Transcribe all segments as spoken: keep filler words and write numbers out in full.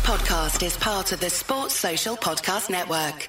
podcast is part of the Sports Social Podcast Network.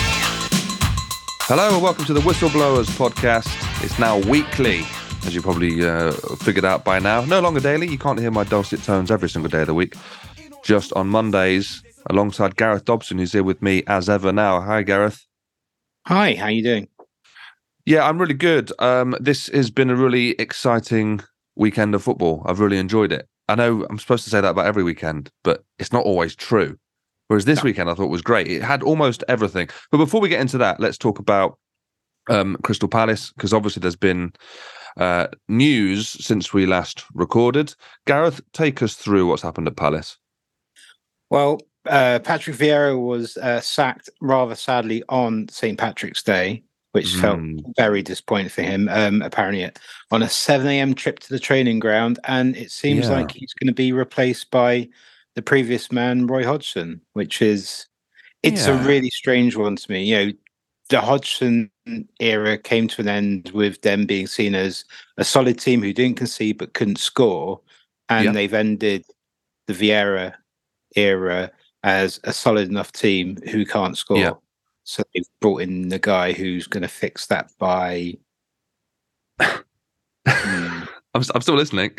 Hello and welcome to the Whistleblowers podcast. It's now weekly, as you probably uh, figured out by now. No longer daily. You can't hear my dulcet tones every single day of the week. Just on Mondays, alongside Gareth Dobson, who's here with me as ever now. Hi, Gareth. Hi, how you doing? Yeah, I'm really good. Um, this has been a really exciting weekend of football. I've really enjoyed it. I know I'm supposed to say that about every weekend, but it's not always true. Whereas this no. weekend I thought was great. It had almost everything. But before we get into that, let's talk about um, Crystal Palace, because obviously there's been uh, news since we last recorded. Gareth, take us through what's happened at Palace. Well, uh, Patrick Vieira was uh, sacked rather sadly on Saint Patrick's Day, which mm. felt very disappointing for him, um, apparently on a seven a.m. trip to the training ground. And it seems yeah. like he's going to be replaced by the previous man, Roy Hodgson, which is, it's yeah. a really strange one to me. You know, the Hodgson era came to an end with them being seen as a solid team who didn't concede but couldn't score. And yeah. they've ended the Vieira era as a solid enough team who can't score. Yeah. So they've brought in the guy who's going to fix that by. mm. I'm, I'm still listening.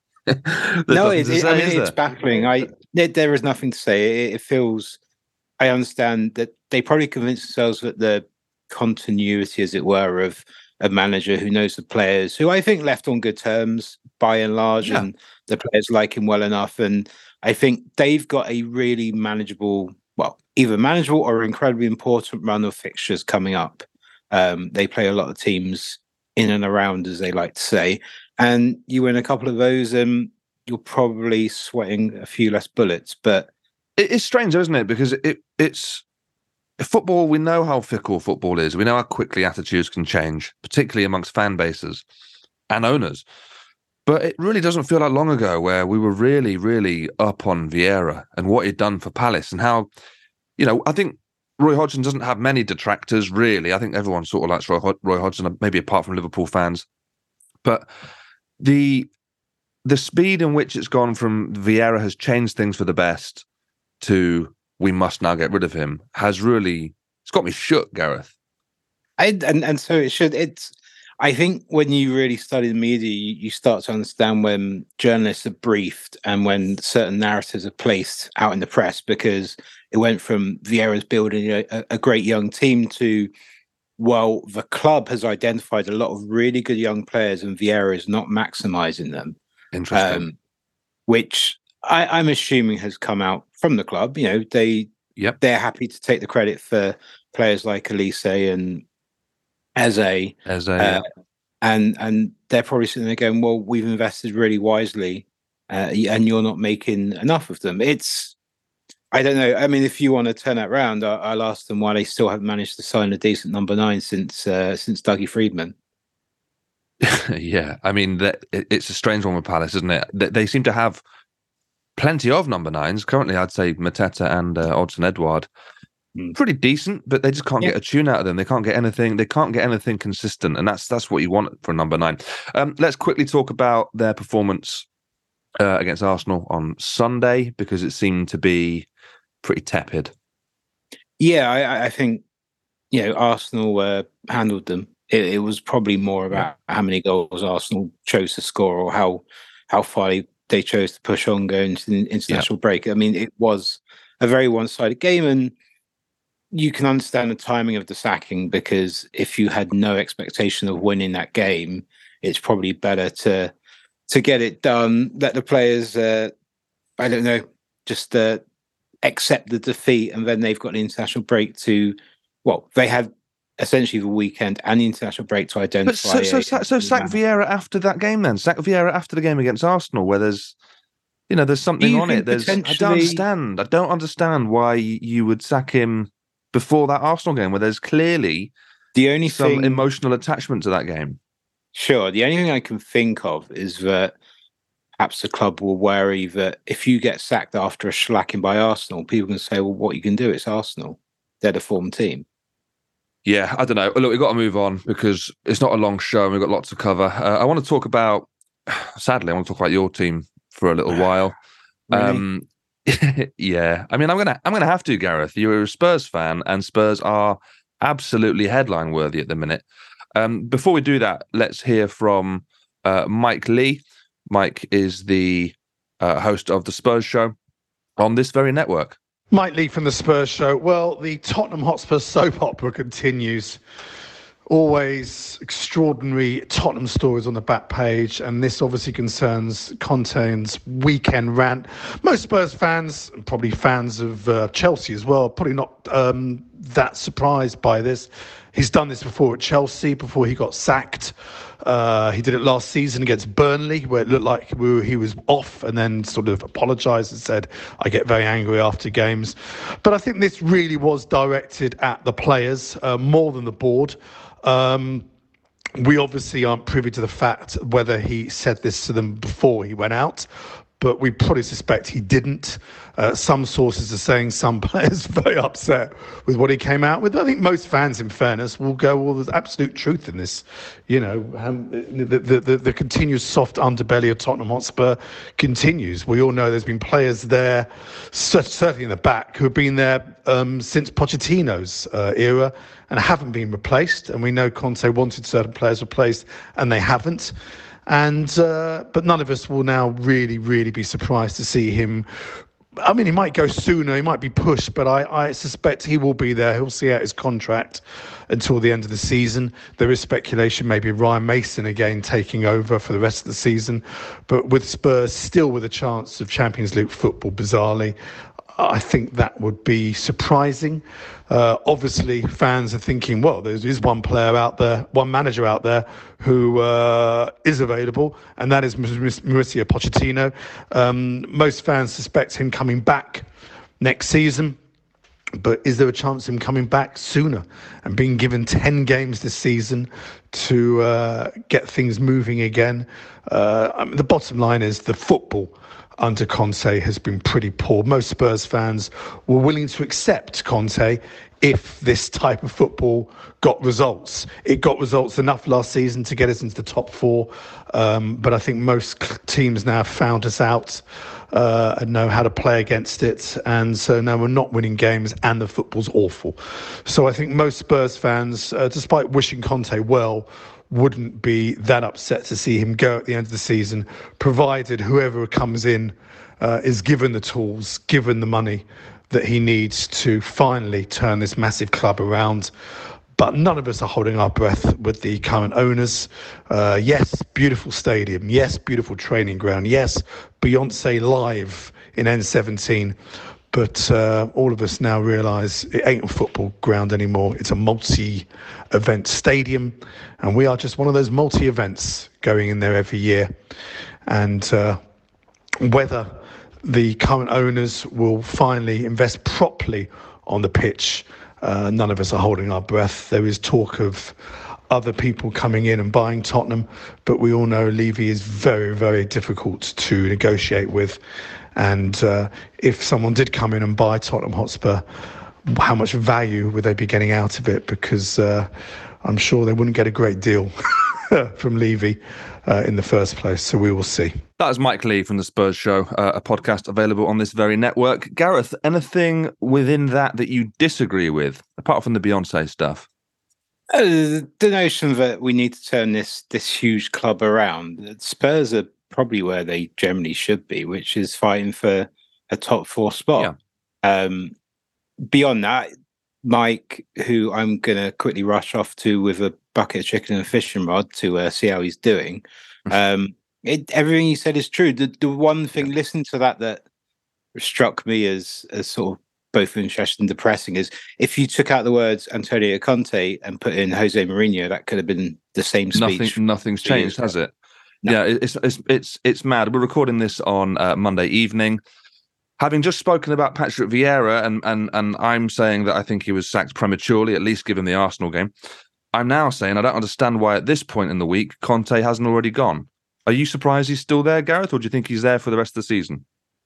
no, it, it, I mean, it's baffling. I there, there is nothing to say. It, it feels. I understand that they probably convinced themselves that the continuity, as it were, of a manager who knows the players, who I think left on good terms by and large, yeah. and the players like him well enough, and I think they've got a really manageable. Well, either manageable or incredibly important run of fixtures coming up. Um, they play a lot of teams in and around, as they like to say. And you win a couple of those and you're probably sweating a few less bullets. But it's strange, isn't it? Because it it's football, we know how fickle football is. We know how quickly attitudes can change, particularly amongst fan bases and owners. But it really doesn't feel like long ago where we were really, really up on Vieira and what he'd done for Palace and how, you know, I think Roy Hodgson doesn't have many detractors, really. I think everyone sort of likes Roy, Roy Hodgson, maybe apart from Liverpool fans. But the the speed in which it's gone from Vieira has changed things for the best to we must now get rid of him has really, it's got me shook, Gareth. I, and, and so it should, it's, I think when you really study the media, you, you start to understand when journalists are briefed and when certain narratives are placed out in the press, because it went from Vieira's building a, a great young team to, well, the club has identified a lot of really good young players and Vieira is not maximising them. Interesting. Um, which I, I'm assuming has come out from the club. You know, they, yep. they're happy to take the credit for players like Elise and Eze, Eze, uh, yeah. and and they're probably sitting there going, "Well, we've invested really wisely, uh, and you're not making enough of them." It's, I don't know. I mean, if you want to turn that around, I, I'll ask them why they still haven't managed to sign a decent number nine since uh, since Dougie Freedman. yeah, I mean, that, it's a strange one with Palace, isn't it? They, they seem to have plenty of number nines currently. I'd say Mateta and uh, Odsonne Edouard. Pretty decent, but they just can't yeah. get a tune out of them. They can't get anything. They can't get anything consistent, and that's that's what you want for a number nine. Um, let's quickly talk about their performance uh, against Arsenal on Sunday, because it seemed to be pretty tepid. Yeah, I, I think you know Arsenal uh, handled them. It, it was probably more about yeah. how many goals Arsenal chose to score, or how how far they, they chose to push on going into the international yeah. break. I mean, it was a very one-sided game, and you can understand the timing of the sacking, because if you had no expectation of winning that game, it's probably better to to get it done, let the players, uh, I don't know, just uh, accept the defeat, and then they've got the international break to, well, they had essentially the weekend and the international break to identify. But so, so, so, so sack Vieira after that game then? Sack Vieira after the game against Arsenal, where there's, you know, there's something on it. There's, potentially... I don't understand. I don't understand why you would sack him before that Arsenal game, where there's clearly the only some thing, emotional attachment to that game. Sure. The only thing I can think of is that perhaps the club will worry that if you get sacked after a shellacking by Arsenal, people can say, well, what you can do, it's Arsenal. They're the form team. Yeah, I don't know. Look, we've got to move on because it's not a long show and we've got lots to cover. Uh, I want to talk about, sadly, I want to talk about your team for a little while. Really? Um, Yeah, I mean, I'm gonna I'm gonna have to, Gareth. You're a Spurs fan, and Spurs are absolutely headline worthy at the minute. Um, before we do that, let's hear from uh, Mike Lee. Mike is the uh, host of the Spurs Show on this very network. Mike Lee from the Spurs Show. Well, the Tottenham Hotspur soap opera continues. Always extraordinary Tottenham stories on the back page, and this obviously concerns Conte's weekend rant. Most Spurs fans, and probably fans of uh, Chelsea as well, probably not um, that surprised by this. He's done this before at Chelsea, before he got sacked. Uh, he did it last season against Burnley, where it looked like we were, he was off, and then sort of apologised and said, I get very angry after games. But I think this really was directed at the players uh, more than the board. Um, we obviously aren't privy to the fact whether he said this to them before he went out, but we probably suspect he didn't. Uh, some sources are saying some players are very upset with what he came out with. I think most fans, in fairness, will go, well, there's absolute truth in this. You know, um, the, the, the, the continuous soft underbelly of Tottenham Hotspur continues. We all know there's been players there, certainly in the back, who have been there um, since Pochettino's uh, era and haven't been replaced. And we know Conte wanted certain players replaced, and they haven't. And uh, but none of us will now really, really be surprised to see him. I mean, he might go sooner, he might be pushed, but I, I suspect he will be there. He'll see out his contract until the end of the season. There is speculation maybe Ryan Mason again taking over for the rest of the season. But with Spurs still with a chance of Champions League football, bizarrely, I think that would be surprising. Uh, obviously, fans are thinking, well, there is one player out there, one manager out there who uh, is available, and that is Mauricio Pochettino. Um, most fans suspect him coming back next season. But is there a chance of him coming back sooner and being given ten games this season to uh, get things moving again? Uh, I mean, the bottom line is the football under Conte has been pretty poor. Most Spurs fans were willing to accept Conte if this type of football got results. It got results enough last season to get us into the top four, um, but I think most teams now have found us out uh, and know how to play against it, and so now we're not winning games and the football's awful. So I think most Spurs fans, uh, despite wishing Conte well, wouldn't be that upset to see him go at the end of the season, provided whoever comes in uh, is given the tools, given the money that he needs to finally turn this massive club around. But none of us are holding our breath with the current owners. Uh, yes, beautiful stadium. Yes, beautiful training ground. Yes, Beyonce live in N seventeen. But uh, all of us now realise it ain't a football ground anymore. It's a multi-event stadium. And we are just one of those multi-events going in there every year. And uh, whether the current owners will finally invest properly on the pitch, uh, none of us are holding our breath. There is talk of other people coming in and buying Tottenham, but we all know Levy is very, very difficult to negotiate with. And uh, if someone did come in and buy Tottenham Hotspur, how much value would they be getting out of it? Because uh, I'm sure they wouldn't get a great deal from Levy uh, in the first place. So we will see. That is Mike Lee from the Spurs Show, uh, a podcast available on this very network. Gareth, anything within that that you disagree with, apart from the Beyonce stuff? Uh, the notion that we need to turn this this huge club around. Spurs are probably where they generally should be, which is fighting for a top four spot. Yeah. Um, beyond that, Mike, who I'm going to quickly rush off to with a bucket of chicken and a fishing rod to uh, see how he's doing. Um, it, everything he said is true. The, the one thing, yeah. listening to that, that struck me as, as sort of both interesting and depressing is if you took out the words Antonio Conte and put in Jose Mourinho, that could have been the same speech. Nothing, nothing's changed, has it? No. Yeah, it's it's it's it's mad. We're recording this on uh, Monday evening. Having just spoken about Patrick Vieira, and and and I'm saying that I think he was sacked prematurely, at least given the Arsenal game. I'm now saying I don't understand why at this point in the week Conte hasn't already gone. Are you surprised he's still there, Gareth, or do you think he's there for the rest of the season?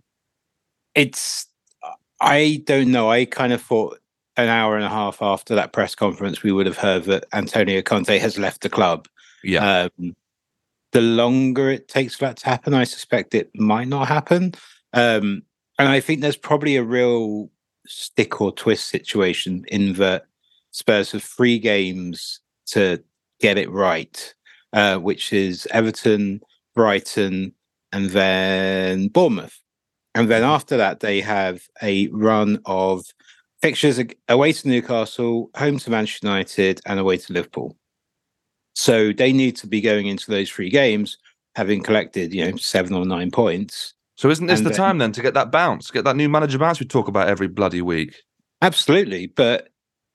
It's I don't know. I kind of thought an hour and a half after that press conference we would have heard that Antonio Conte has left the club. Yeah. Um, The longer it takes for that to happen, I suspect it might not happen. Um, And I think there's probably a real stick or twist situation in that Spurs have three games to get it right, uh, which is Everton, Brighton, and then Bournemouth. And then after that, they have a run of fixtures away to Newcastle, home to Manchester United, and away to Liverpool. So they need to be going into those three games having collected, you know, seven or nine points. So isn't this and the then, time then to get that bounce, get that new manager bounce we talk about every bloody week? Absolutely. But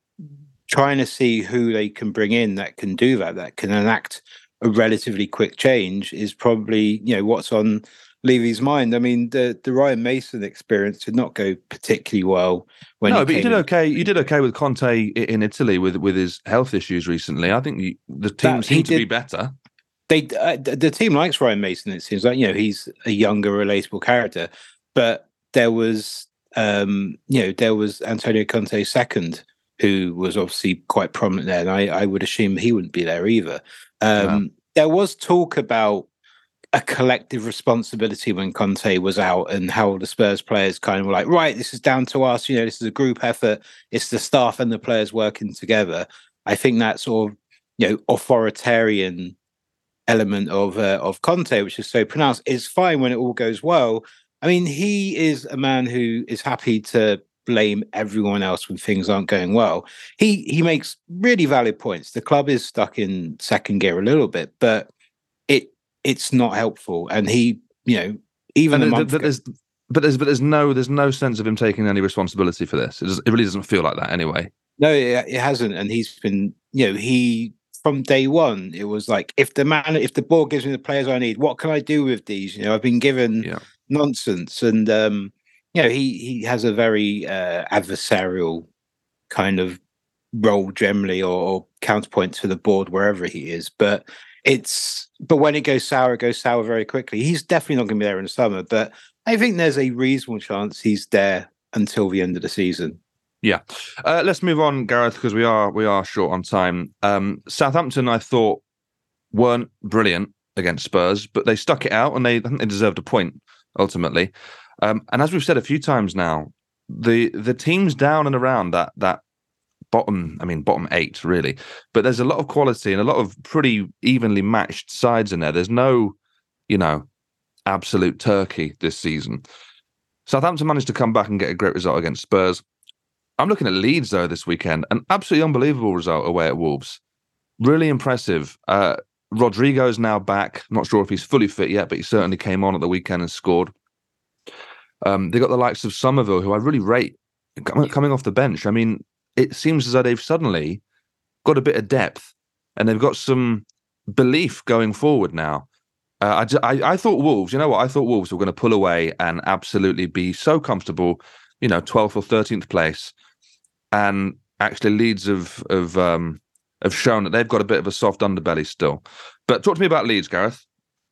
trying to see who they can bring in that can do that, that can enact a relatively quick change is probably, you know, what's on Levy's mind. I mean, the, the Ryan Mason experience did not go particularly well. When no, he but you came did in. okay. You did okay with Conte in Italy with, with his health issues recently. I think the, the team That- seemed to he be did- better. They uh, the the team likes Ryan Mason. It seems like, you know, he's a younger, relatable character. But there was, um, you know, there was Antonio Conte second, who was obviously quite prominent there, and I, I would assume he wouldn't be there either. Um, No. There was talk about a collective responsibility when Conte was out, and how the Spurs players kind of were like, right, this is down to us. You know, this is a group effort. It's the staff and the players working together. I think that sort of, you know, authoritarian element of uh, of Conte, which is so pronounced, is fine when it all goes well. I mean, he is a man who is happy to blame everyone else when things aren't going well. He he makes really valid points. The club is stuck in second gear a little bit, but it it's not helpful. And he, you know, even And a th- month th- ago, there's, but there's but there's no there's no sense of him taking any responsibility for this. It, does, it really doesn't feel like that anyway. no, it, it hasn't. And he's been, you know, he from day one, it was like, if the man, if the board gives me the players I need, what can I do with these? You know, I've been given Yeah. nonsense, and um, you know, he he has a very uh, adversarial kind of role generally, or, or counterpoint to the board wherever he is. But it's but when it goes sour, it goes sour very quickly. He's definitely not going to be there in the summer, but I think there's a reasonable chance he's there until the end of the season. Yeah, uh, let's move on, Gareth, because we are we are short on time. Um, Southampton, I thought, weren't brilliant against Spurs, but they stuck it out, and they I think they deserved a point ultimately. Um, and as we've said a few times now, the the teams down and around that that bottom, I mean bottom eight really, but there's a lot of quality and a lot of pretty evenly matched sides in there. There's no, you know, absolute turkey this season. Southampton managed to come back and get a great result against Spurs. I'm looking at Leeds, though, this weekend. An absolutely unbelievable result away at Wolves. Really impressive. Uh, Rodrigo's now back. Not sure if he's fully fit yet, but he certainly came on at the weekend and scored. Um, they got the likes of Somerville, who I really rate, coming off the bench. I mean, it seems as though they've suddenly got a bit of depth, and they've got some belief going forward now. Uh, I, I, I thought Wolves, you know what? I thought Wolves were going to pull away and absolutely be so comfortable, you know, twelfth or thirteenth place. And actually, Leeds have have, um, have shown that they've got a bit of a soft underbelly still. But talk to me about Leeds, Gareth.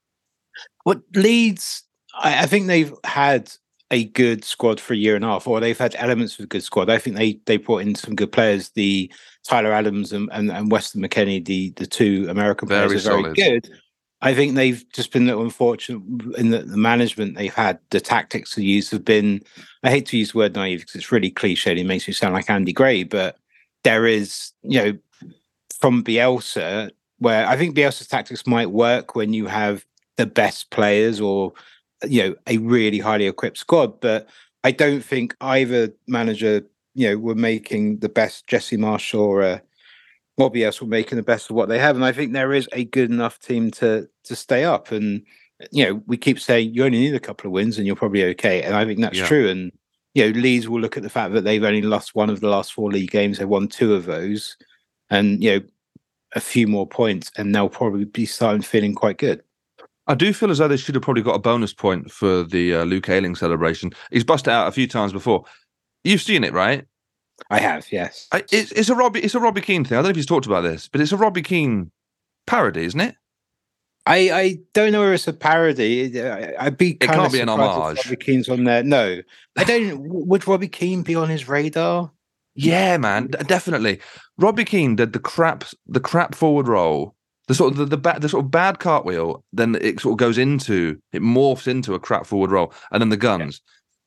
Well, Leeds, I, I think they've had a good squad for a year and a half, or they've had elements of a good squad. I think they they brought in some good players. The Tyler Adams and, and, and Weston McKennie, the, the two American players, Very are very solid. good. I think they've just been a little unfortunate in the, the management they've had. The tactics they use have been, I hate to use the word naive because it's really cliched. It makes me sound like Andy Gray, but there is, you know, from Bielsa, where I think Bielsa's tactics might work when you have the best players or, you know, a really highly equipped squad. But I don't think either manager, you know, were making the best. Jesse Marshall or uh, Bobby else were making the best of what they have, and I think there is a good enough team to to stay up. And you know, we keep saying you only need a couple of wins and you're probably okay, and I think that's Yeah. true. And you know, Leeds will look at the fact that they've only lost one of the last four league games; they won two of those, and you know, a few more points, and they'll probably be starting feeling quite good. I do feel as though they should have probably got a bonus point for the uh, Luke Ayling celebration. He's busted out a few times before. You've seen it, right? I have, yes. I, it's, it's a Robbie. It's a Robbie Keane thing. I don't know if he's talked about this, but it's a Robbie Keane parody, isn't it? I, I don't know where it's a parody. I, I'd be It kind can't of be an surprised if homage. Robbie Keane's on there. No, I don't. Would Robbie Keane be on his radar? Yeah, man, d- definitely. Robbie Keane did the crap, the crap forward roll, the sort of the the, ba- the sort of bad cartwheel. Then it sort of goes into it morphs into a crap forward roll, and then the guns.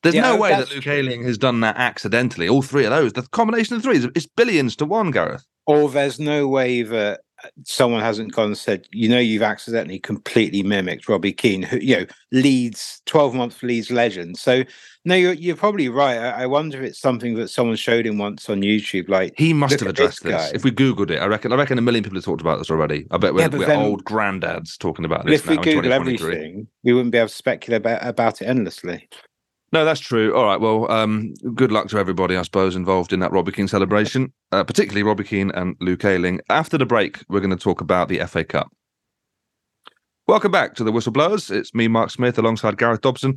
There's Yeah, no way that that's Luke true. Ayling has done that accidentally. All three of those, the combination of the three, is it's billions to one, Gareth. Or there's no way that someone hasn't gone and said, you know, you've accidentally completely mimicked Robbie Keane, who, you know, Leeds, twelve-month Leeds legend. So, no, you're, you're probably right. I, I wonder if it's something that someone showed him once on YouTube. Like, He must look have at addressed this this. guy. If we Googled it, I reckon I reckon a million people have talked about this already. I bet we're, Yeah, but we're then- old granddads talking about But this if we now in twenty Google twenty-three. everything, we wouldn't be able to speculate about, about it endlessly. No, that's true. All right. Well, um, good luck to everybody, I suppose, involved in that Robbie Keane celebration, uh, particularly Robbie Keane and Luke Ayling. After the break, we're going to talk about the F A Cup. Welcome back to the Whistleblowers. It's me, Mark Smith, alongside Gareth Dobson.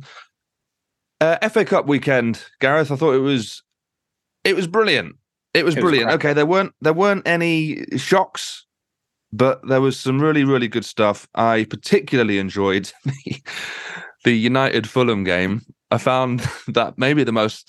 Uh, F A Cup weekend, Gareth. I thought it was, it was brilliant. It was It was brilliant. cracking. Okay, there weren't there weren't any shocks, but there was some really really good stuff. I particularly enjoyed the, the United Fulham game. I found that maybe the most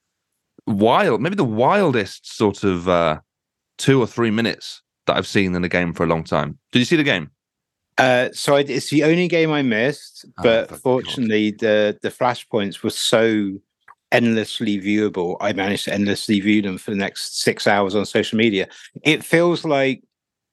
wild, maybe the wildest sort of uh, two or three minutes that I've seen in a game for a long time. Did you see the game? Uh, so I, it's the only game I missed, Oh, but for God. fortunately, the the flashpoints were so endlessly viewable. I managed to endlessly view them for the next six hours on social media. It feels like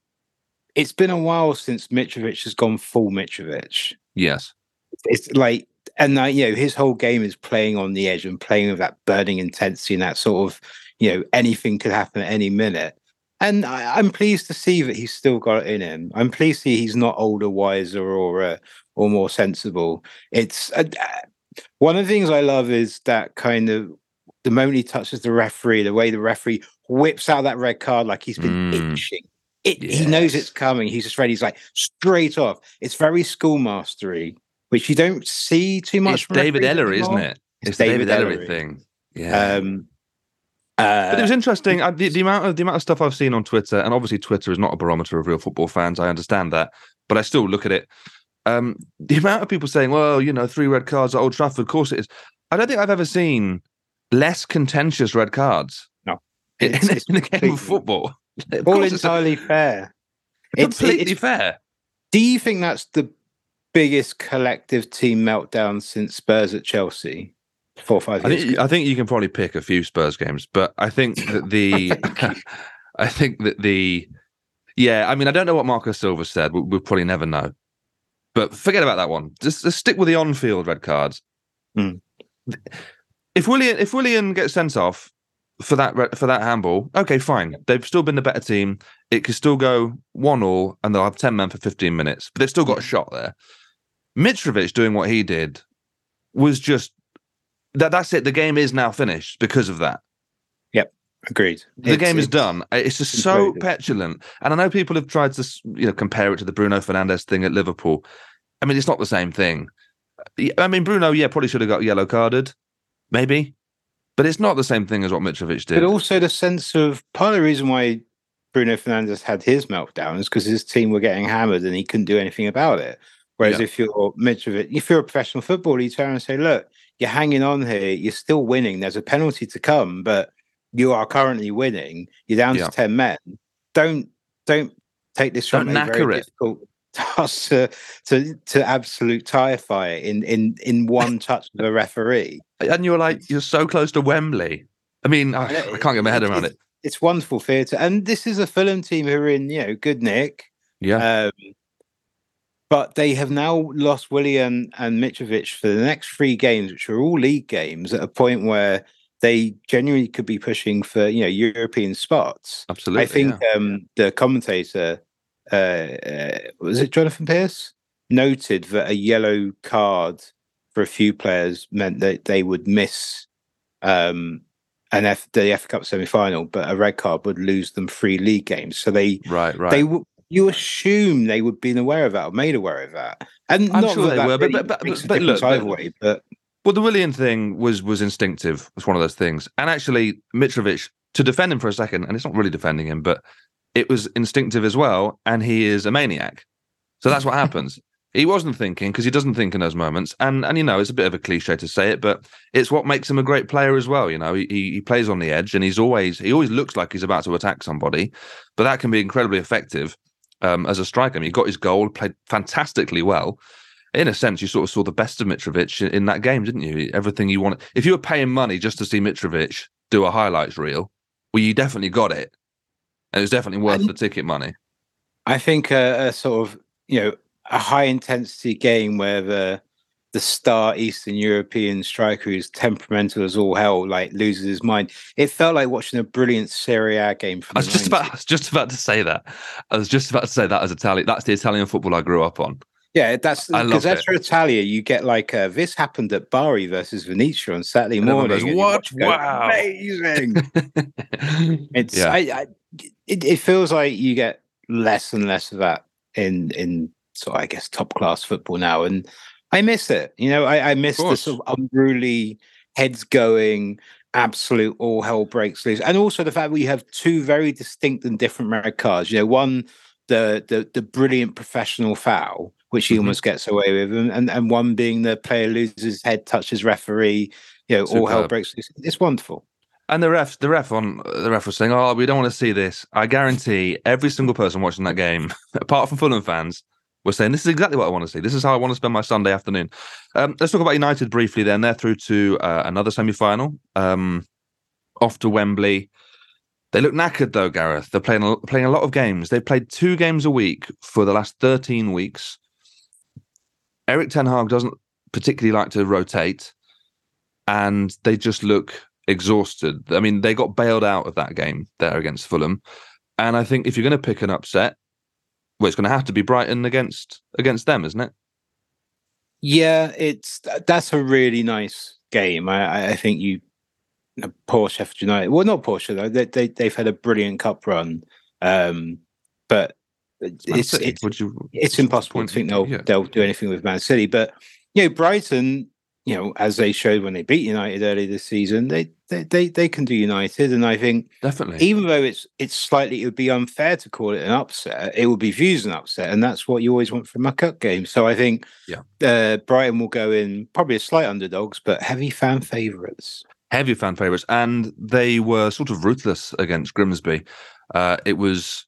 it's been a while since Mitrovic has gone full Mitrovic. Yes. It's like, and uh, you know, his whole game is playing on the edge and playing with that burning intensity and that sort of, you know, anything could happen at any minute. And I, I'm pleased to see that he's still got it in him. I'm pleased to see he's not older, wiser, or uh, or more sensible. It's uh, one of the things I love is that kind of the moment he touches the referee, the way the referee whips out that red card like he's been Mm. itching. It, He knows Yes. it's coming. He's just ready. He's like straight off. It's very schoolmastery, which you don't see too much. It's from David referees Ellery, isn't anymore. it? It's It's the David, David Ellery Ellery. thing. Yeah. Um, uh, But it was interesting. I, the, the amount of the amount of stuff I've seen on Twitter, and obviously Twitter is not a barometer of real football fans. I understand that, but I still look at it. Um, the amount of people saying, "Well, you know, three red cards at Old Trafford." Of course, it is. I don't think I've ever seen less contentious red cards. No. in, It's- in, it's in a game completely- of football. Of all course it's entirely fair. It's- completely it's- fair. Do you think that's the biggest collective team meltdown since Spurs at Chelsea four or five I years think ago? I think you can probably pick a few Spurs games, but I think that the I think that the yeah, I mean, I don't know what Marcus Silva said. We'll, we'll probably never know. But forget about that one. Just, just stick with the on-field red cards. Mm. If Willian if Willian gets sent off for that re- for that handball, okay, fine. They've still been the better team. It could still go one all, and they'll have ten men for fifteen minutes. But they've still got a shot there. Mitrovic doing what he did was just that. That's it. The game is now finished because of that. Agreed. The It's- game is it's- done. It's just so incredible. petulant, and I know people have tried to, you know, compare it to the Bruno Fernandes thing at Liverpool. I mean, it's not the same thing. I mean, Bruno, yeah, probably should have got yellow carded, maybe, but it's not the same thing as what Mitrovic did. But also the sense of part of the reason why Bruno Fernandes had his meltdown is because his team were getting hammered and he couldn't do anything about it. Whereas Yeah. if you're Mitrovic, if you're a professional footballer, you turn and say, "Look, you're hanging on here. You're still winning. There's a penalty to come, but you are currently winning. You're down Yeah. to ten men. Don't don't take this from Don't a very knacker it. difficult task to to to absolute tire fire in in in one touch of a referee." And you're like, you're so close to Wembley. I mean, I, I can't get my head around it. It's wonderful theatre, and this is a Fulham team who are in, you know, good nick. Yeah, Um, but they have now lost Willian and Mitrovic for the next three games, which are all league games, at a point where they genuinely could be pushing for, you know, European spots. absolutely. I think yeah. um, the commentator, uh, uh, was it Jonathan Pearce, noted that a yellow card for a few players meant that they would miss um, an F, the F A Cup semi-final, but a red card would lose them three league games. So they right, right. they w- you assume they would be aware of that or made aware of that, and I'm not sure that they that were, but- really but- but- makes a but difference look, but- either way. But Well, the Willian thing was was instinctive. It's one of those things. And actually, Mitrovic, to defend him for a second, and it's not really defending him, but it was instinctive as well. And he is a maniac. So that's what happens. He wasn't thinking because he doesn't think in those moments. And, and you know, it's a bit of a cliche to say it, but it's what makes him a great player as well. You know, he, he plays on the edge and he's always, he always looks like he's about to attack somebody, but that can be incredibly effective um, as a striker. I mean, he got his goal, played fantastically well. in a sense, you sort of saw the best of Mitrovic in, in that game, didn't you? Everything you wanted. If you were paying money just to see Mitrovic do a highlights reel, well, you definitely got it. And it was definitely worth and the ticket money. I think a, a sort of, you know, a high intensity game where the the star Eastern European striker who's temperamental as all hell, like loses his mind. It felt like watching a brilliant Serie A game. From I was just about, I was just about to say that. I was just about to say that as Italian. That's the Italian football I grew up on. Yeah, that's because that's for Italia. You get like uh, this happened at Bari versus Venezia on Saturday morning. Goes, what? Wow, amazing! it's yeah. I, I, it, it feels like you get less and less of that in in sort of, I guess, top class football now, and I miss it. You know, I, I miss the sort of unruly, heads going, absolute all hell breaks loose, and also the fact that you have two very distinct and different red cards. You know, one the the the brilliant professional foul, which he mm-hmm. almost gets away with, and, and and one being the player loses his head, touches referee, you know, Superb. all hell breaks loose. It's wonderful. And the ref, the ref on the ref was saying, "Oh, we don't want to see this." I guarantee every single person watching that game, apart from Fulham fans, was saying, "This is exactly what I want to see. This is how I want to spend my Sunday afternoon." Um, let's talk about United briefly. Then they're through to uh, another semi-final, um, off to Wembley. They look knackered though, Gareth. They're playing playing a lot of games. They've played two games a week for the last thirteen weeks. Erik ten Hag doesn't particularly like to rotate, and they just look exhausted. I mean, they got bailed out of that game there against Fulham, and I think if you're going to pick an upset, well, it's going to have to be Brighton against against them, isn't it? Yeah, it's that's a really nice game. I, I think you, you know, poor Sheffield United. Well, not poor Sheffield. They, they they've had a brilliant cup run, um, but it's it's, Would you, it's impossible to think they'll yeah. they'll do anything with Man City. But you know, Brighton, you know, as they showed when they beat United earlier this season, they they they, they can do United, and I think definitely, even though it's it's slightly, it would be unfair to call it an upset. It would be viewed as an upset, and that's what you always want from a cup game. So I think, yeah, uh, Brighton will go in probably as slight underdogs, but heavy fan favourites. Heavy fan favourites, and they were sort of ruthless against Grimsby. Uh, it was.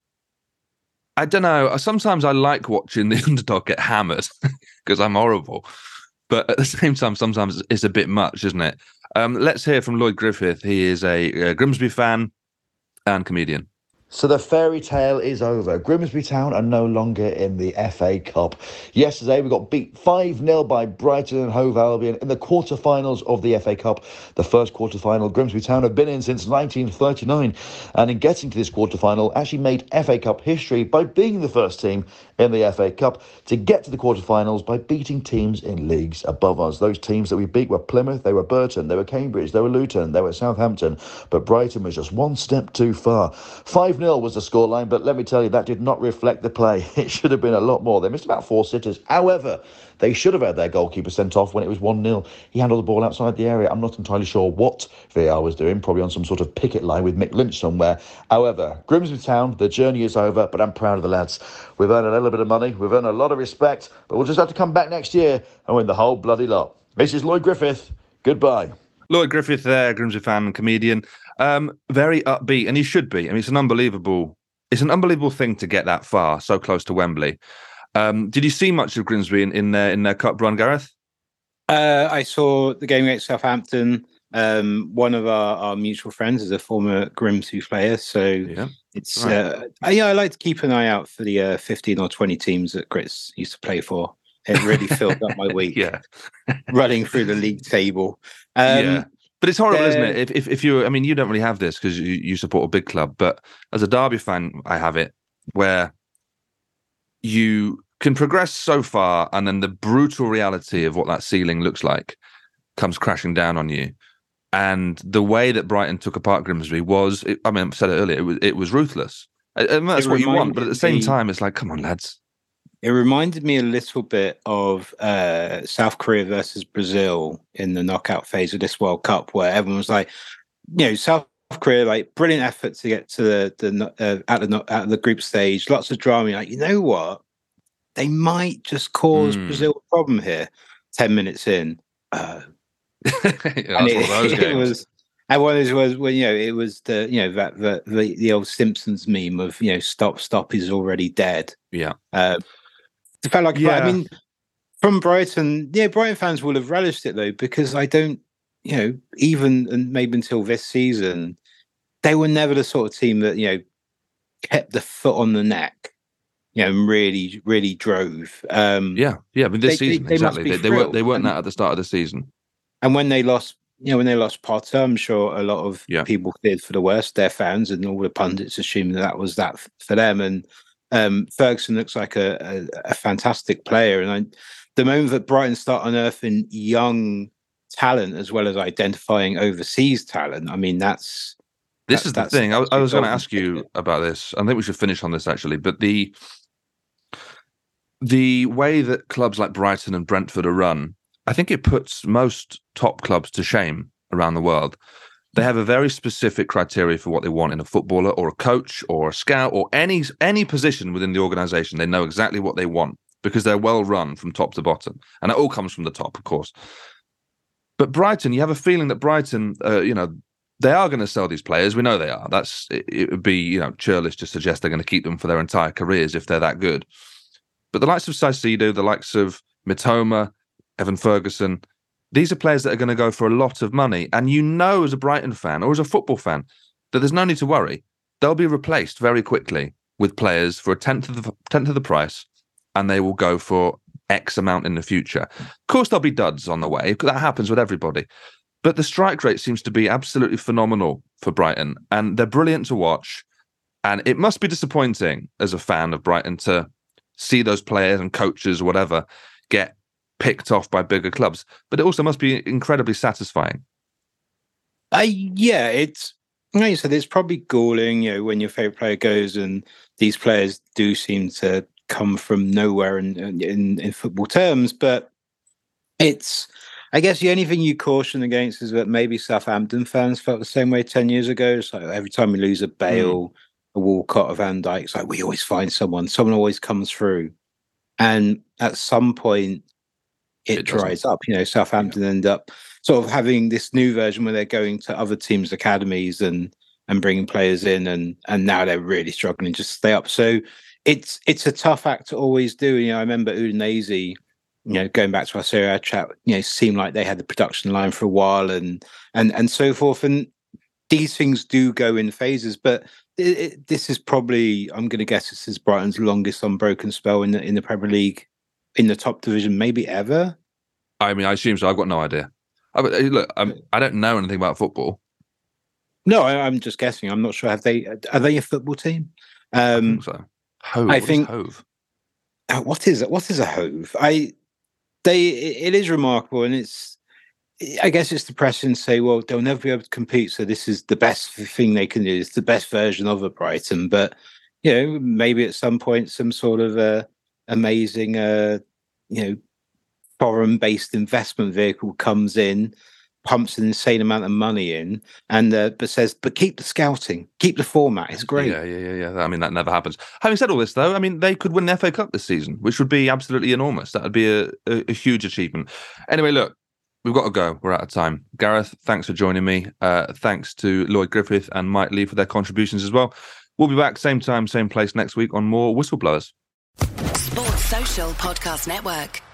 I don't know. Sometimes I like watching the underdog get hammered because I'm horrible. But at the same time, sometimes it's a bit much, isn't it? Um, let's hear from Lloyd Griffith. He is a, a Grimsby fan and comedian. So the fairy tale is over. Grimsby Town are no longer in the F A Cup. Yesterday we got beat five nil by Brighton and Hove Albion in the quarterfinals of the F A Cup. The first quarterfinal Grimsby Town have been in since nineteen thirty-nine. And in getting to this quarterfinal, actually made F A Cup history by being the first team in the F A Cup to get to the quarterfinals by beating teams in leagues above us. Those teams that we beat were Plymouth, they were Burton, they were Cambridge, they were Luton, they were Southampton. But Brighton was just one step too far. five nil was the scoreline, but let me tell you, that did not reflect the play. It should have been a lot more. They missed about four sitters. However, they should have had their goalkeeper sent off when it was one nil. He handled the ball outside the area. I'm not entirely sure what V A R was doing, probably on some sort of picket line with Mick Lynch somewhere. However, Grimsby Town, the journey is over, but I'm proud of the lads. We've earned a little bit of money, we've earned a lot of respect, but we'll just have to come back next year and win the whole bloody lot. This is Lloyd Griffith. Goodbye. Lloyd Griffith there, Grimsby fan and comedian. Um, very upbeat, and he should be. I mean, it's an unbelievable, it's an unbelievable thing to get that far, so close to Wembley. Um, did you see much of Grimsby in, in their in their cup run, Gareth? Uh, I saw the game against Southampton. Um, one of our, our mutual friends is a former Grimsby player, so yeah, it's right. uh, I, yeah. I like to keep an eye out for the uh, fifteen or twenty teams that Grits used to play for. It really filled up my week. Yeah, running through the league table. Um, yeah. But it's horrible, uh, isn't it? If, if if you, I mean, you don't really have this because you, you support a big club. But as a Derby fan, I have it where you can progress so far, and then the brutal reality of what that ceiling looks like comes crashing down on you. And the way that Brighton took apart Grimsby was, it, I mean, I said it earlier, it was it was ruthless. And that's what you want. But at the same me, time, it's like, come on, lads. It reminded me a little bit of uh, South Korea versus Brazil in the knockout phase of this World Cup, where everyone was like, you know, South Korea, like brilliant effort to get to the the uh, out of the out of the group stage, lots of drama. Like, you know what, they might just cause mm. Brazil a problem here. Ten minutes in, uh, yeah, and it, those it was. And one was, was when, you know, it was the, you know, that the, the the old Simpsons meme of, you know, stop, stop, he's already dead. Yeah. Uh, it felt like, yeah. I mean, From Brighton, yeah, Brighton fans will have relished it though, because I don't, you know, even and maybe until this season, they were never the sort of team that, you know, kept the foot on the neck, you know, and really, really drove. Um, yeah, yeah, but this they, season, they, they exactly. They, they weren't they weren't and, that at the start of the season. And when they lost, you know, when they lost Potter, I'm sure a lot of yeah. people feared for the worst, their fans and all the pundits assumed that, that was that for them. And um, Ferguson looks like a, a, a fantastic player. And I, the moment that Brighton start unearthing young talent as well as identifying overseas talent, I mean, that's this that, is the that's, thing. I, I was going to ask ticket. you about this. I think we should finish on this actually. But the the way that clubs like Brighton and Brentford are run, I think it puts most top clubs to shame around the world. They have a very specific criteria for what they want in a footballer or a coach or a scout or any any position within the organisation. They know exactly what they want because they're well run from top to bottom. And it all comes from the top, of course. But Brighton, you have a feeling that Brighton, uh, you know, they are going to sell these players. We know they are. That's it, it would be, you know, churlish to suggest they're going to keep them for their entire careers if they're that good. But the likes of Caicedo, the likes of Mitoma, Evan Ferguson, these are players that are going to go for a lot of money. And you know, as a Brighton fan or as a football fan, that there's no need to worry. They'll be replaced very quickly with players for a tenth of the tenth of the price, and they will go for X amount in the future. Of course, there'll be duds on the way, because that happens with everybody. But the strike rate seems to be absolutely phenomenal for Brighton, and they're brilliant to watch. And it must be disappointing as a fan of Brighton to see those players and coaches or whatever get picked off by bigger clubs, but it also must be incredibly satisfying. Uh, yeah, it's like you said, it's probably galling, you know, when your favorite player goes, and these players do seem to come from nowhere in in, in football terms. But it's, I guess, the only thing you caution against is that maybe Southampton fans felt the same way ten years ago. So every time we lose a Bale, mm. a Walcott, a Van Dijk, it's like we always find someone. Someone always comes through, and at some point, it, it dries up. You know, Southampton yeah. end up sort of having this new version where they're going to other teams' academies and and bringing players in, and and now they're really struggling to stay up. So it's it's a tough act to always do. You know, I remember Udinese, you know, going back to our Serie A chat, you know, seemed like they had the production line for a while, and and and so forth. And these things do go in phases, but it, it, this is probably, I'm going to guess, this is Brighton's longest unbroken spell in the in the Premier League, in the top division, maybe ever. I mean, I assume so. I've got no idea. I, look, I'm, I don't know anything about football. No, I, I'm just guessing. I'm not sure. Have they? Are they a football team? Um, I think so. Hove. I what think. Is Hove? Uh, what is it? What is a Hove? I. They. It is remarkable, and it's. I guess it's depressing to say, well, they'll never be able to compete, so this is the best thing they can do. It's the best version of a Brighton, but you know, maybe at some point, some sort of uh, amazing, uh, you know, foreign-based investment vehicle comes in, pumps an insane amount of money in, and uh, but says, but keep the scouting, keep the format. It's great. Yeah, yeah, yeah, yeah. I mean, that never happens. Having said all this, though, I mean, they could win the F A Cup this season, which would be absolutely enormous. That would be a, a, a huge achievement. Anyway, look, we've got to go. We're out of time. Gareth, thanks for joining me. Uh, thanks to Lloyd Griffith and Mike Lee for their contributions as well. We'll be back same time, same place next week on more Whistleblowers. Sports Social Podcast Network.